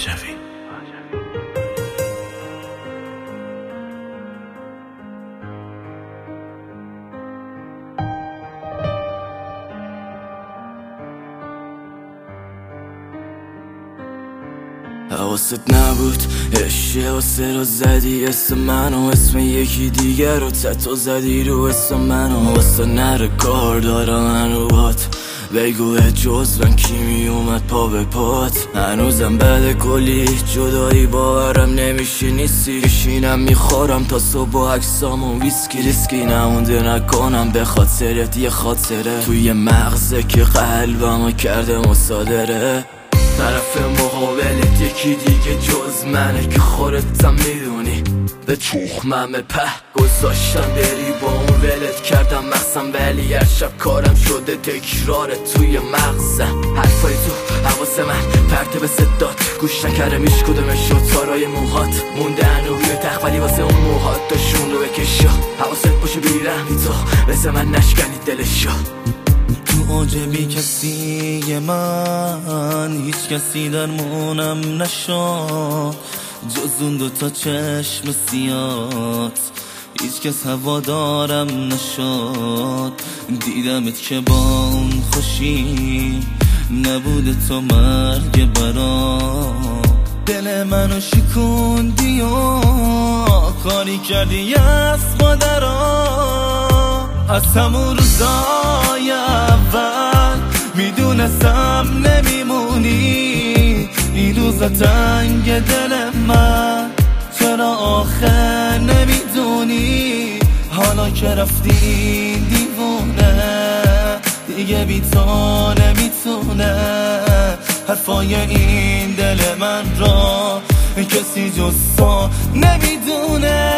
راجوی. حواست نبود عشق واسه رو زدی اسم منو، اسم یکی دیگر رو تتو زدی رو اسم منو. واسه نره کار دارم منو بات بگو جز من کی می اومد پا به پات. هنوزم بعد کلی جدایی باورم نمیشه نیستی. بشینم میخورم تا صبح با عکسامون ویسکی ریسکی نمونده نکنم به خاطرت یه خاطره توی مغزه که قلبمو کرده مصادره. طرف مقابلت یکی دیگه جز منه که خودتم میدونی به تخمم په گذاشتم بری با اون ولت کردم مقصم، ولی هر شب کارم شده تکرارت توی مغزم. حرفای تو حواس من پرته به صدات گوش نکره میش کدومش شد تارای موهات مونده هنو روی تخت ولی واسه اون موهات داشون رو بکشا. حواست باشه بیرحمی تو مثل من نشکنی دلشا. تو عجبی کسی من هیچ کسی درمونم نشد جز اون دوتا چشم سیات، هیچ کس هوادارم نشد. دیدمت که با اون خوشی نبوده تو مرگ برام. دل منو شکوندی و کاری کردی از مادرام. از همون روزای اول میدونستم نمیمونی. این روزا تنگ دل من چرا آخر نمیدونی. حالا که رفتی دیوونه دیگه بی تو نمیتونه. حرفای این دل من را کسی جز تو نمیدونه.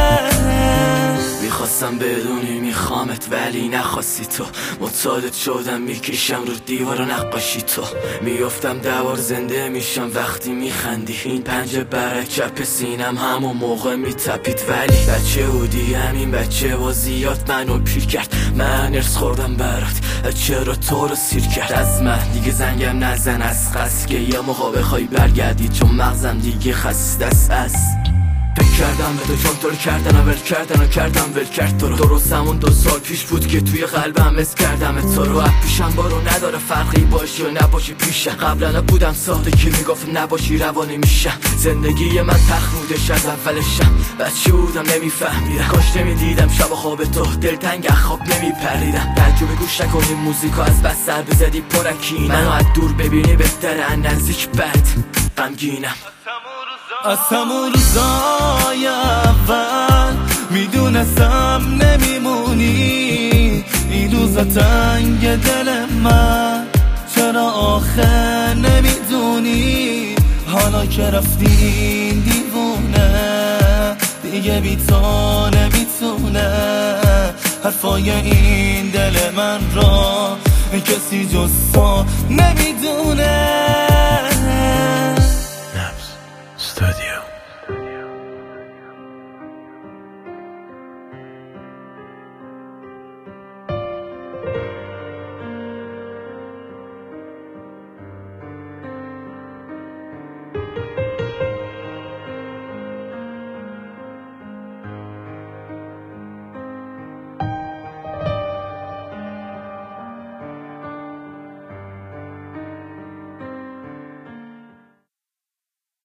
میخواستم بدونی میخوامت ولی نخواستی تو. معتادت شدم میکشم رو دیوار نقاشی تو. میافتم دوار زنده میشم وقتی میخندی. این پنجه برای چپ سینم همون موقع میتپید ولی بچه بودی همین بچه بازیات منو پیر کرد. من ارس خوردم برات چرا تو رو سیر کرد. از من دیگه زنگم نزن از قصد که یه موقع بخوای برگردی چون مغزم دیگه خسته است. فکر کردم به تو چون تو رو کردن و ول کردن و کردم ول کرد تو رو. درست همون 2 سال پیش بود که توی قلبم حس کردم تو رو. پیشم بارو نداره فرقی باشی و نباشی پیشم. قبلا نبودم ساده که میگفت نباشی روانی میشم. زندگی من تخمودش از اولشم. بچه بودم نمیفهمیدم کاش نمیدیدم شب خواب تو دلتنگ خواب نمیپریدم. تعجب گوش نکنی موزیکا از بس سر بزدی پرکینم. منو از دور ببینی بهتره از نزدیک بد غمگینم. از همون روزای اول میدونستم نمیمونی. این روزا تنگ دل من چرا آخر نمیدونی. حالا که رفتی دیوونه دیگه بی تو نمیتونه. حرفای این دل من را کسی جز تو نمیدونه. Studio.